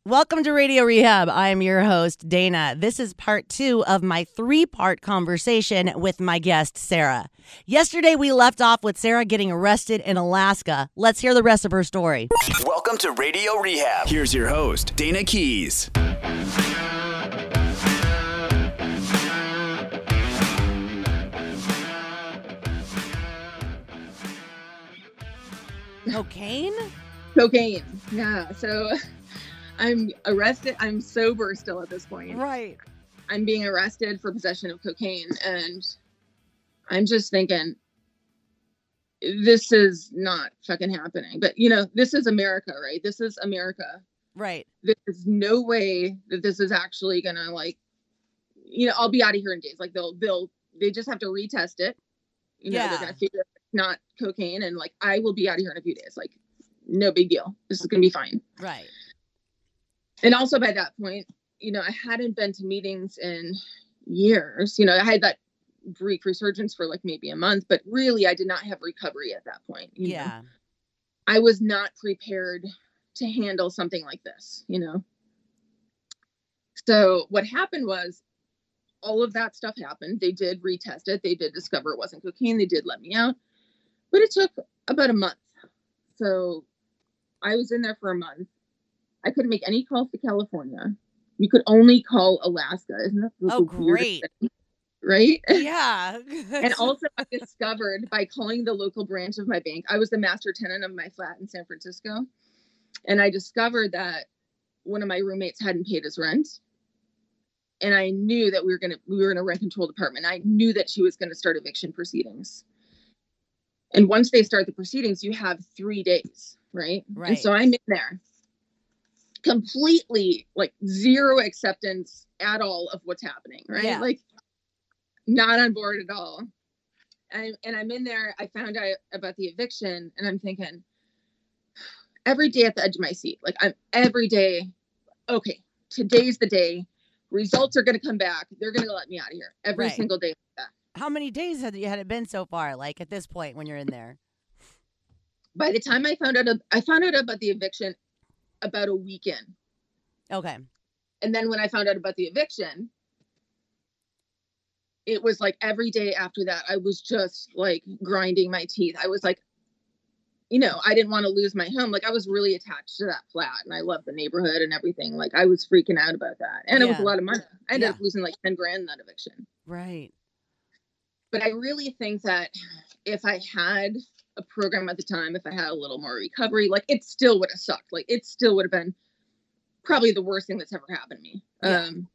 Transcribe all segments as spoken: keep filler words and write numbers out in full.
Welcome to Radio Rehab. I'm your host, Dana. This is part two of my three-part conversation with my guest, Sarah. Yesterday, we left off with Sarah getting arrested in Alaska. Let's hear the rest of her story. Welcome to Radio Rehab. Here's your host, Dana Keys. Cocaine? Cocaine. Yeah. So I'm arrested. I'm sober still at this point. Right. I'm being arrested for possession of cocaine. And I'm just thinking, this is not fucking happening. But, you know, this is America, right? This is America. Right. There's no way that this is actually going to, like, you know, I'll be out of here in days. Like, they'll, they'll, they just have to retest it. You know, Yeah. they're going to figure it's not cocaine. And, like, I will be out of here in a few days. Like, no big deal. This is going to be fine. Right. And also by that point, you know, I hadn't been to meetings in years. You know, I had that brief resurgence for like maybe a month, but really I did not have recovery at that point. You Yeah. know? I was not prepared to handle something like this, you know? So what happened was all of that stuff happened. They did retest it. They did discover it wasn't cocaine. They did let me out, but it took about a month. So I was in there for a month. I couldn't make any calls to California. You could only call Alaska. Isn't that the Oh, weirdest great. thing? Right? Yeah. And also I discovered by calling the local branch of my bank, I was the master tenant of my flat in San Francisco. And I discovered that one of my roommates hadn't paid his rent. And I knew that we were going to, we were in a rent controlled apartment. I knew that she was going to start eviction proceedings. And once they start the proceedings, you have three days, right? Right. And so I'm in there. Completely like zero acceptance at all of what's happening, right? Yeah. Like not on board at all. And, and I'm in there, I found out about the eviction and I'm thinking every day at the edge of my seat, like I'm every day, okay, today's the day, results are going to come back. They're going to let me out of here every Right. single day. Like that. How many days had, you, had it been so far, like at this point when you're in there? By the time I found out, I found out about the eviction about a weekend. Okay. And then when I found out about the eviction, it was like every day after that, I was just like grinding my teeth. I was like, you know, I didn't want to lose my home. Like I was really attached to that flat and I loved the neighborhood and everything. Like I was freaking out about that. And it was a Yeah. lot of money. I ended Yeah. up losing like ten grand in that eviction. Right. But I really think that if I had a program at the time, if I had a little more recovery, like it still would have sucked. Like it still would have been probably the worst thing that's ever happened to me. Yeah. Um,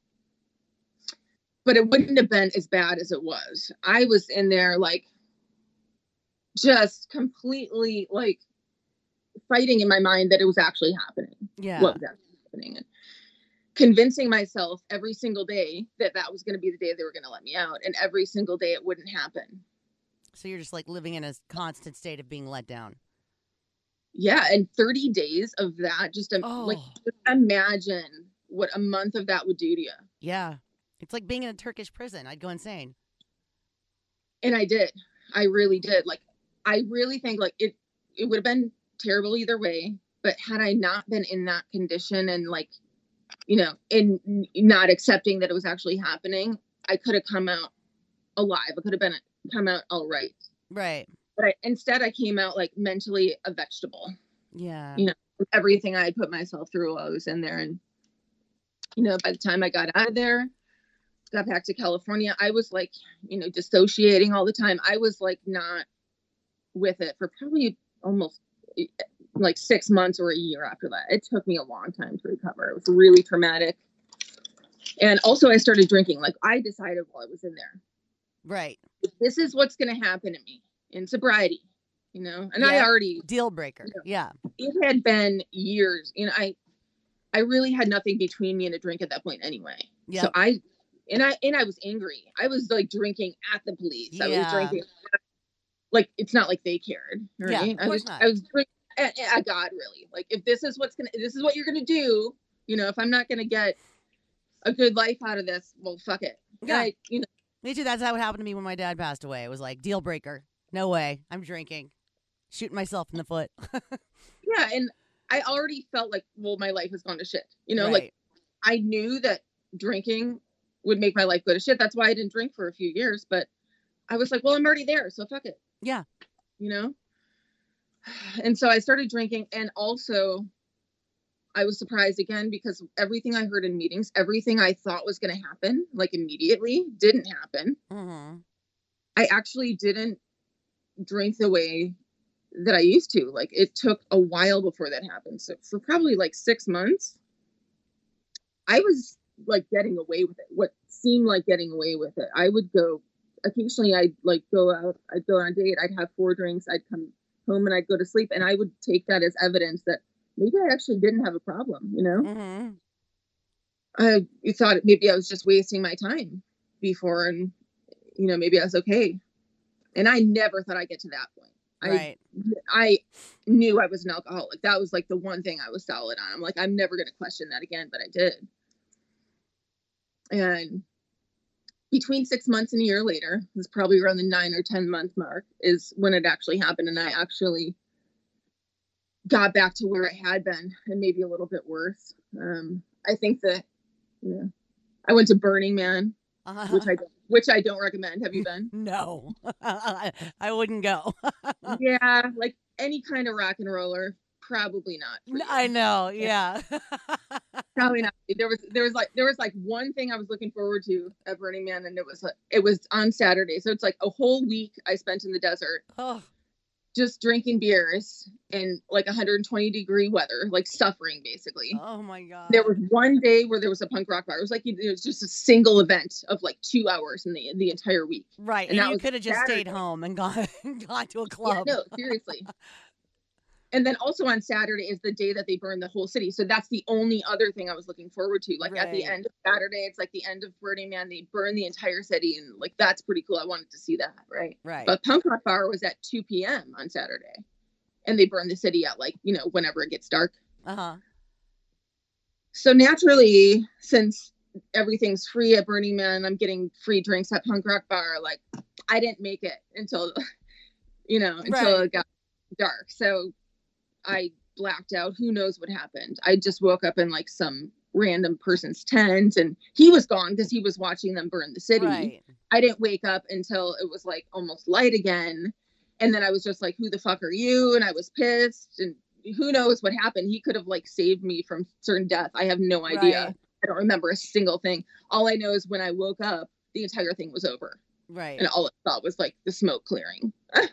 but it wouldn't have been as bad as it was. I was in there like just completely like fighting in my mind that it was actually happening. Yeah. What was actually happening. And convincing myself every single day that that was going to be the day they were going to let me out. And every single day it wouldn't happen. So you're just like living in a constant state of being let down. Yeah. And thirty days of that, just um, Oh. like just imagine what a month of that would do to you. Yeah. It's like being in a Turkish prison. I'd go insane. And I did. I really did. Like, I really think like it, it would have been terrible either way. But had I not been in that condition and like, you know, in not accepting that it was actually happening, I could have come out alive. I could have been come out all right. Right. But I, instead I came out like mentally a vegetable. Yeah. You know, everything I had put myself through while I was in there. And, you know, by the time I got out of there, got back to California, I was like, you know, dissociating all the time. I was like not with it for probably almost like six months or a year after that. It took me a long time to recover. It was really traumatic. And also I started drinking. Like I decided while I was in there, Right. this is what's going to happen to me in sobriety, you know, and Yeah. I already, Deal breaker. Yeah. Yeah. it had been years, you know, I, I really had nothing between me and a drink at that point anyway. Yeah. So I, and I, and I was angry. I was like drinking at the police. I was Yeah. drinking. Like, it's not like they cared. Right? Yeah, of I course was, not. I was drinking at, at God, really. Like, if this is what's going to, this is what you're going to do, you know, if I'm not going to get a good life out of this, well, fuck it. Yeah. I, you know, Me too. That's how it happened to me when my dad passed away. It was like, deal breaker. No way. I'm drinking. Shooting myself in the foot. yeah. And I already felt like, well, my life has gone to shit. You know, Right. like I knew that drinking would make my life go to shit. That's why I didn't drink for a few years. But I was like, well, I'm already there, so fuck it. Yeah. You know? And so I started drinking. And also, I was surprised again because everything I heard in meetings, everything I thought was going to happen, like immediately, didn't happen. Mm-hmm. I actually didn't drink the way that I used to. Like, it took a while before that happened. So for probably like six months, I was like getting away with it. What seemed like getting away with it. I would go, occasionally I'd like go out, I'd go on a date, I'd have four drinks, I'd come home and I'd go to sleep. And I would take that as evidence that maybe I actually didn't have a problem, you know? Mm-hmm. I you thought maybe I was just wasting my time before, and, you know, maybe I was okay. And I never thought I'd get to that point. Right. I, I knew I was an alcoholic. That was like the one thing I was solid on. I'm like, I'm never going to question that again, but I did. And between six months and a year later, it was probably around the nine or ten month mark, is when it actually happened. And I actually got back to where it had been, and maybe a little bit worse. Um, I think that, you know, I went to Burning Man, Uh-huh. which I don't, which I don't recommend. Have you been? No, I wouldn't go. Yeah, like any kind of rock and roller, probably not. for you. I know. Yeah. Probably not. There was there was like there was like one thing I was looking forward to at Burning Man, and it was like it was on Saturday, so it's like a whole week I spent in the desert. Oh. Just drinking beers in like one hundred twenty degree weather, like suffering basically. Oh my God. There was one day where there was a punk rock bar. It was like it was just a single event of like two hours in the the entire week. Right, and and that you was could have just Saturday. stayed home and gone gone to a Yeah, club. no, seriously. And then also on Saturday is the day that they burn the whole city. So that's the only other thing I was looking forward to. Like at the Right. end of Saturday, it's like the end of Burning Man. They burn the entire city, and like that's pretty cool. I wanted to see that, right? Right. But Punk Rock Bar was at two p.m. on Saturday, and they burn the city at like, you know, whenever it gets dark. Uh huh. So naturally, since everything's free at Burning Man, I'm getting free drinks at Punk Rock Bar. Like I didn't make it until, you know, until Right. it got dark. So I blacked out. Who knows what happened? I just woke up in like some random person's tent, and he was gone because he was watching them burn the city. Right. I didn't wake up until it was like almost light again. And then I was just like, who the fuck are you? And I was pissed, and who knows what happened. He could have like saved me from certain death. I have no idea. Right. I don't remember a single thing. All I know is when I woke up, the entire thing was over. Right. And all I thought was like the smoke clearing.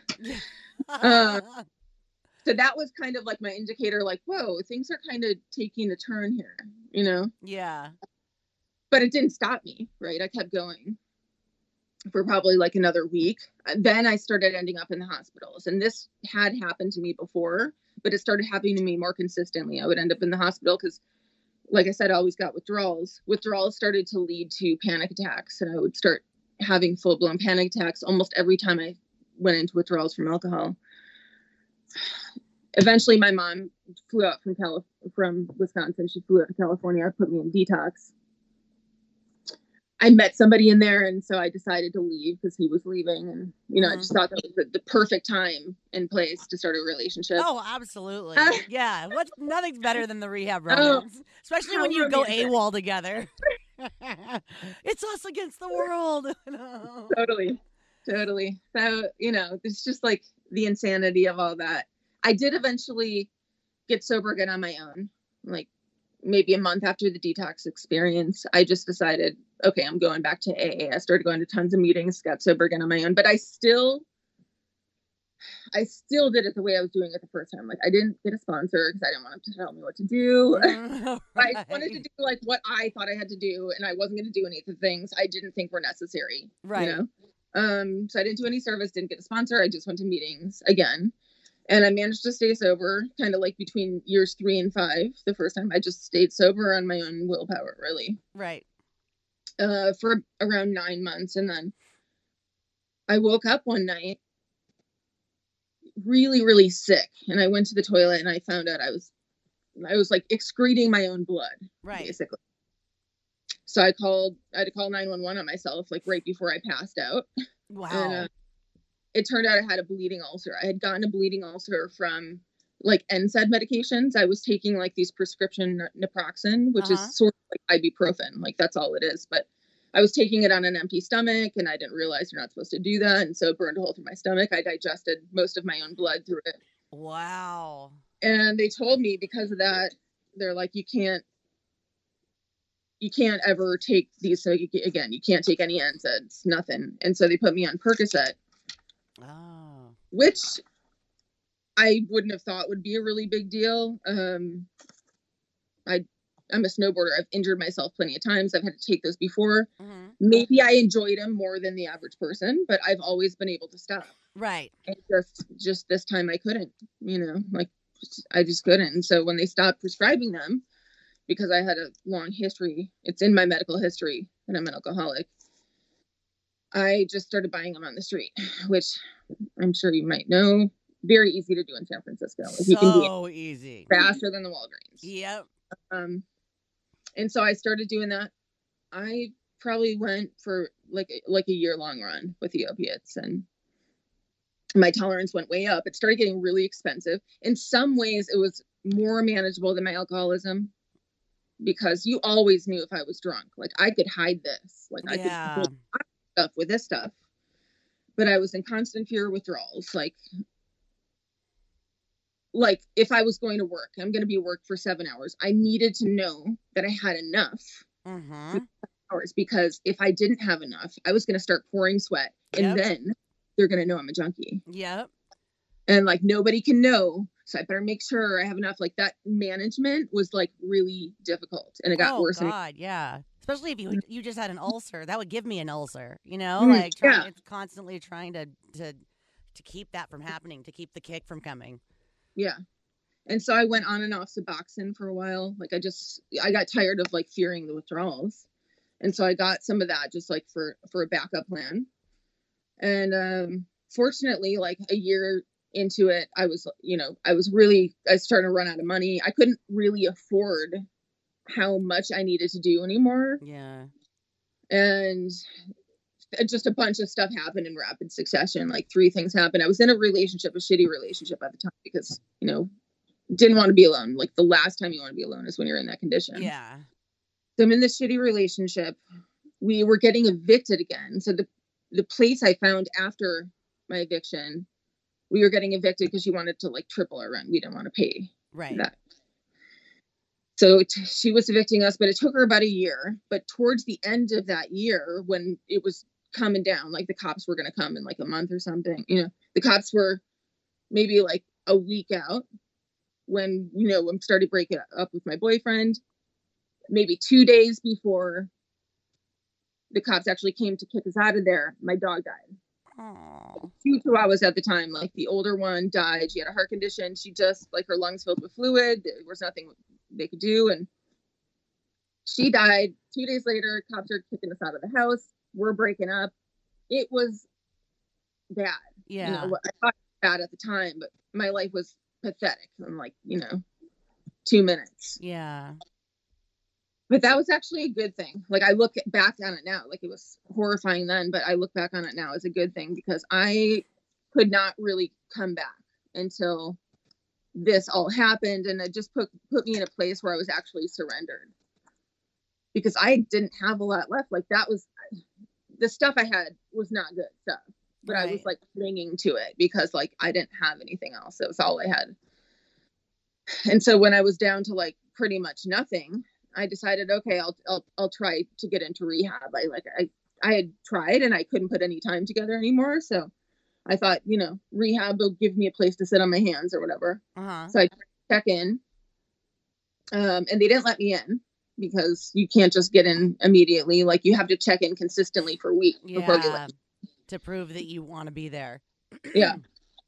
uh, So that was kind of like my indicator, like, whoa, things are kind of taking a turn here, you know? Yeah. But it didn't stop me, right? I kept going for probably like another week. Then I started ending up in the hospitals. And this had happened to me before, but it started happening to me more consistently. I would end up in the hospital because, like I said, I always got withdrawals. Withdrawals started to lead to panic attacks, and I would start having full-blown panic attacks almost every time I went into withdrawals from alcohol. Eventually, my mom flew out from Cali- from Wisconsin. She flew out to California, put me in detox. I met somebody in there, and so I decided to leave because he was leaving. And, you know, Mhm. I just thought that was the, the perfect time and place to start a relationship. Oh, absolutely. Uh, Yeah. What? Nothing's better than the rehab Oh, romance, especially how when you go romantic. AWOL together. It's us against the world. No. Totally. Totally. So, you know, it's just like the insanity of all that. I did eventually get sober again on my own, like maybe a month after the detox experience. I just decided, okay, I'm going back to A A. I started going to tons of meetings, got sober again on my own, but I still, I still did it the way I was doing it the first time. Like I didn't get a sponsor because I didn't want him to tell me what to do. Mm, I just wanted to right. do like what I thought I had to do, and I wasn't going to do any of the things I didn't think were necessary. Right. You know? Um, so I didn't do any service, didn't get a sponsor. I just went to meetings again. And I managed to stay sober kind of like between years three and five. The first time I just stayed sober on my own willpower, really, Right. uh, for around nine months. And then I woke up one night really, really sick. And I went to the toilet and I found out I was, I was like excreting my own blood, Right. basically. So I called, I had to call nine one one on myself, like right before I passed out. Wow. And uh, it turned out I had a bleeding ulcer. I had gotten a bleeding ulcer from like N SAID medications. I was taking like these prescription naproxen, which Uh-huh. is sort of like ibuprofen. Like that's all it is. But I was taking it on an empty stomach, and I didn't realize you're not supposed to do that. And so it burned a hole through my stomach. I digested most of my own blood through it. Wow. And they told me because of that, they're like, you can't, you can't ever take these. So you, again, you can't take any N SAIDs, nothing. And so they put me on Percocet, Oh. which I wouldn't have thought would be a really big deal. Um, I, I'm a snowboarder. I've injured myself plenty of times. I've had to take those before. Mm-hmm. Maybe I enjoyed them more than the average person, but I've always been able to stop. Right. And just, just this time I couldn't, you know, like I just couldn't. And so when they stopped prescribing them, because I had a long history, it's in my medical history that I'm an alcoholic, I just started buying them on the street, which I'm sure you might know, very easy to do in San Francisco. Like So you can do it easy. faster than the Walgreens. Yep. Um, and so I started doing that. I probably went for like like a year long run with the opiates, and my tolerance went way up. It started getting really expensive. In some ways, it was more manageable than my alcoholism because you always knew if I was drunk. Like I could hide this. Like I Yeah. could hide stuff with this stuff. But I was in constant fear of withdrawals. Like, like if I was going to work, I'm going to be at work for seven hours. I needed to know that I had enough Mm-hmm. hours, because if I didn't have enough, I was going to start pouring sweat, and Yep. then they're going to know I'm a junkie. Yep. And like nobody can know, so I better make sure I have enough. Like that management was like really difficult, and it got Oh worse. and God, yeah. Especially if you you just had an ulcer, that would give me an ulcer. You know, Mm, like trying, yeah. it's constantly trying to to to keep that from happening, to keep the kick from coming. Yeah. And so I went on and off Suboxone for a while. Like I just, I got tired of like fearing the withdrawals. And so I got some of that just like for, for a backup plan. And um, fortunately, like a year into it, I was, you know, I was really, I started to run out of money. I couldn't really afford how much I needed to do anymore. Yeah. And just a bunch of stuff happened in rapid succession. Like three things happened. I was in a relationship, a shitty relationship at the time, because, you know, didn't want to be alone. Like the last time you want to be alone is when you're in that condition. Yeah. So I'm in this shitty relationship. We were getting evicted again. So the, the place I found after my eviction, we were getting evicted because she wanted to like triple our rent. We didn't want to pay Right. that. So it, she was evicting us, but it took her about a year. But towards the end of that year, when it was coming down, like the cops were going to come in like a month or something, you know, the cops were maybe like a week out when, you know, I started breaking up with my boyfriend, maybe two days before the cops actually came to kick us out of there, my dog died. Oh. Two chihuahuas at the time. Like the older one died. She had a heart condition. She just, like her lungs filled with fluid. There was nothing they could do. And she died. Two days later, cops are kicking us out of the house. We're breaking up. It was bad. Yeah. You know, I thought it was bad at the time, but my life was pathetic in like, you know, two minutes. Yeah. But that was actually a good thing. Like I look back on it now, like it was horrifying then, but I look back on it now as a good thing, because I could not really come back until this all happened. And it just put, put me in a place where I was actually surrendered, because I didn't have a lot left. Like that was, the stuff I had was not good stuff, but right. I was like clinging to it because like I didn't have anything else. It was all I had. And so when I was down to like pretty much nothing, I decided, okay, I'll, I'll, I'll try to get into rehab. I like, I, I had tried and I couldn't put any time together anymore. So I thought, you know, rehab will give me a place to sit on my hands or whatever. Uh-huh. So I check in, um, and they didn't let me in because you can't just get in immediately. Like you have to check in consistently for weeks yeah, before they let you. To prove that you want to be there. Yeah.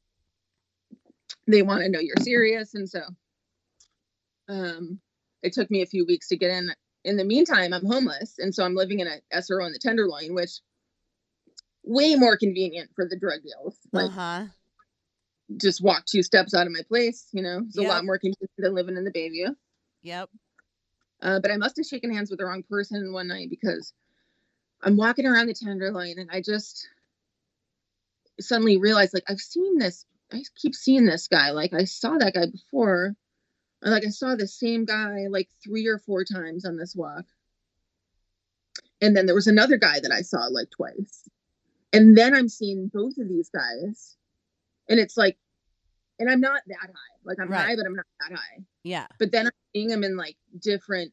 They want to know you're serious. And so, um, it took me a few weeks to get in. In the meantime, I'm homeless. And so I'm living in a S R O in the Tenderloin, which way more convenient for the drug deals. Like uh-huh. just walk two steps out of my place, you know, it's Yep. a lot more convenient than living in the Bayview. Yep. Uh, but I must have shaken hands with the wrong person one night, because I'm walking around the Tenderloin and I just suddenly realized, like, I've seen this I keep seeing this guy. Like I saw that guy before. And like I saw the same guy like three or four times on this walk. And then there was another guy that I saw like twice. And then I'm seeing both of these guys. And it's like, and I'm not that high. Like I'm right. high, but I'm not that high. Yeah. But then I'm seeing them in like different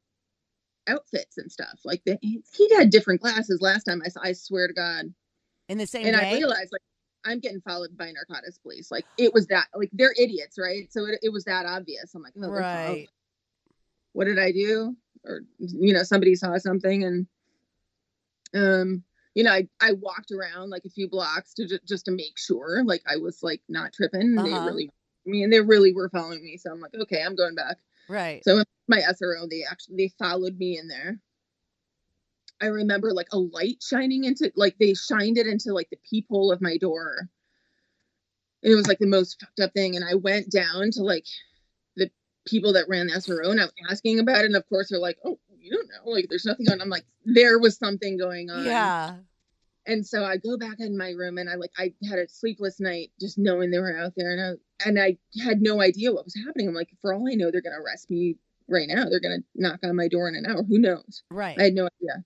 outfits and stuff. Like the, he had different glasses last time I saw, I swear to God. In the same and day? I realized like, I'm getting followed by narcotics police. Like it was that, like they're idiots, right? So it, it was that obvious. I'm like, oh, right. What did I do? Or, you know, somebody saw something and, um, you know, I, I walked around like a few blocks to ju- just to make sure, like I was like not tripping. Uh-huh. They really, I mean, they really were following me. So I'm like, okay, I'm going back. Right. So my S R O, they actually, they followed me in there. I remember like a light shining into, like they shined it into like the peephole of my door. And it was like the most fucked up thing. And I went down to like the people that ran the S R O and I was asking about it. And of course they're like, oh, you don't know, like there's nothing on. I'm like, there was something going on. Yeah. And so I go back in my room and I like, I had a sleepless night just knowing they were out there. And I, and I had no idea what was happening. I'm like, for all I know, they're going to arrest me right now. They're going to knock on my door in an hour. Who knows? Right. I had no idea.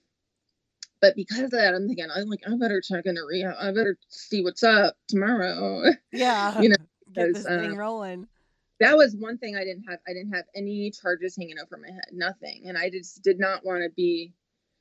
But because of that, I'm thinking, I'm like, I better check into rehab. I better see what's up tomorrow. Yeah. You know, get this thing uh, rolling. That was one thing I didn't have. I didn't have any charges hanging over my head, nothing. And I just did not want to be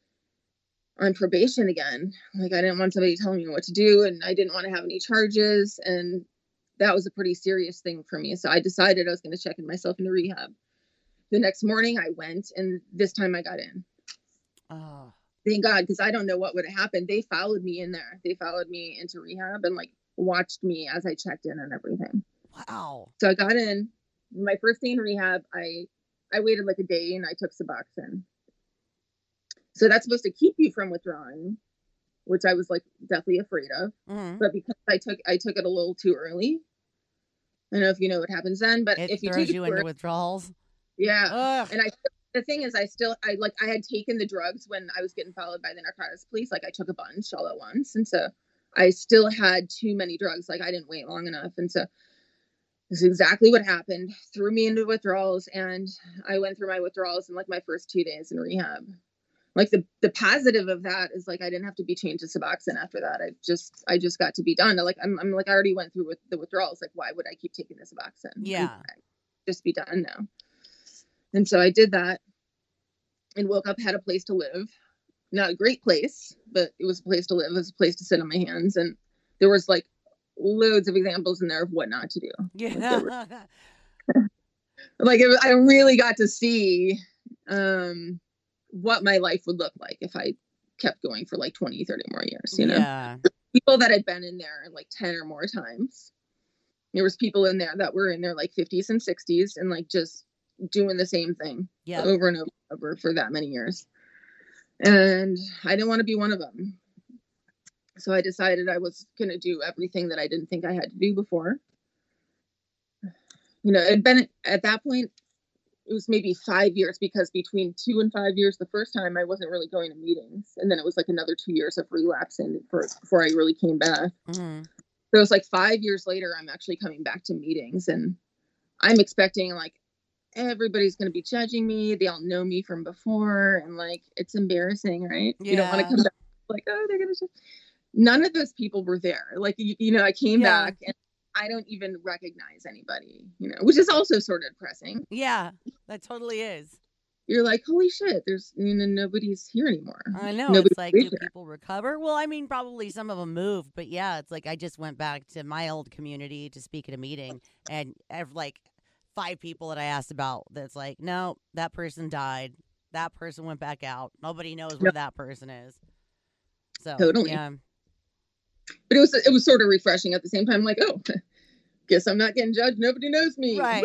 on probation again. Like I didn't want somebody telling me what to do and I didn't want to have any charges. And that was a pretty serious thing for me. So I decided I was going to check in myself into rehab. The next morning I went and this time I got in. Oh. Thank God, because I don't know what would have happened. They followed me in there. They followed me into rehab and like watched me as I checked in and everything. Wow. So I got in. My first day in rehab, I I waited like a day and I took Suboxone. So that's supposed to keep you from withdrawing, which I was like deathly afraid of. Mm-hmm. But because I took I took it a little too early. I don't know if you know what happens then, but it if you throws take you it into early, withdrawals. Yeah. Ugh. And I the thing is I still I like I had taken the drugs when I was getting followed by the narcotics police. Like I took a bunch all at once. And so I still had too many drugs. Like I didn't wait long enough. And so this is exactly what happened. Threw me into withdrawals and I went through my withdrawals in like my first two days in rehab. Like the, the positive of that is like I didn't have to be chained to Suboxone after that. I just I just got to be done. Like I'm I'm like I already went through with the withdrawals. Like why would I keep taking the Suboxone? Yeah. Just be done now. And so I did that and woke up, had a place to live. Not a great place, but it was a place to live. It was a place to sit on my hands. And there was like loads of examples in there of what not to do. Yeah. Like, were, like it, I really got to see um, what my life would look like if I kept going for like twenty, thirty more years, you know? Yeah. People that had been in there like ten or more times. There was people in there that were in their like fifties and sixties and like just doing the same thing yep. over and over, over for that many years. And I didn't want to be one of them. So I decided I was going to do everything that I didn't think I had to do before. You know, it had been at that point, it was maybe five years because between two and five years, the first time I wasn't really going to meetings. And then it was like another two years of relapsing for, before I really came back. Mm-hmm. So it was like five years later, I'm actually coming back to meetings and I'm expecting like, everybody's going to be judging me. They all know me from before. And like, it's embarrassing, right? Yeah. You don't want to come back like, oh, they're going to judge. None of those people were there. Like, you, you know, I came yeah. back and I don't even recognize anybody, you know, which is also sort of depressing. Yeah, that totally is. You're like, holy shit, there's, you know, nobody's here anymore. I know. Nobody's it's like, do there. people recover? Well, I mean, probably some of them moved, but yeah, it's like, I just went back to my old community to speak at a meeting and I've like, five people that I asked about that's like, no, that person died. That person went back out. Nobody knows where yep. that person is. So totally. Yeah. But it was it was sort of refreshing at the same time, like, oh, guess I'm not getting judged. Nobody knows me. Right.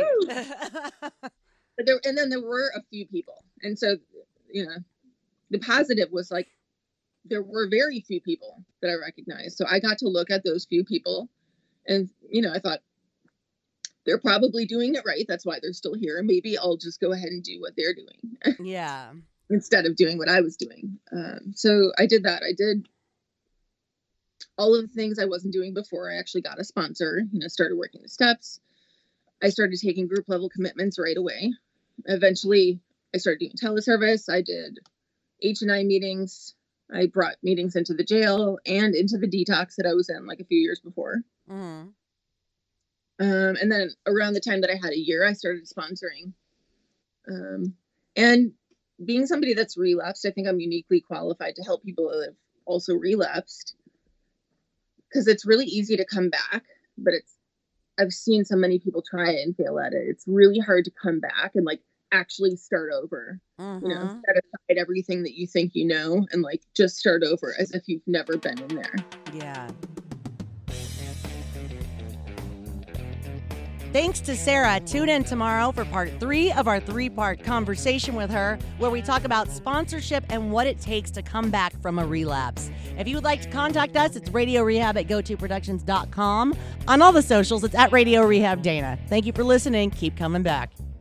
But there, and then there were a few people. And so, you know, the positive was like there were very few people that I recognized. So I got to look at those few people and, you know, I thought, they're probably doing it right. That's why they're still here. And maybe I'll just go ahead and do what they're doing. Yeah. Instead of doing what I was doing. Um, so I did that. I did all of the things I wasn't doing before. I actually got a sponsor, you know, started working the steps. I started taking group level commitments right away. Eventually, I started doing teleservice. I did H and I meetings. I brought meetings into the jail and into the detox that I was in like a few years before. Mm-hmm. Um, and then around the time that I had a year, I started sponsoring. Um, and being somebody that's relapsed, I think I'm uniquely qualified to help people that have also relapsed, because it's really easy to come back, but it's, I've seen so many people try it and fail at it. It's really hard to come back and like actually start over, mm-hmm. you know, set aside everything that you think you know and like just start over as if you've never been in there. Yeah. Thanks to Sarah. Tune in tomorrow for part three of our three-part conversation with her, where we talk about sponsorship and what it takes to come back from a relapse. If you would like to contact us, it's radio rehab at go to productions dot com. On all the socials, it's at Radio Rehab Dana. Thank you for listening. Keep coming back.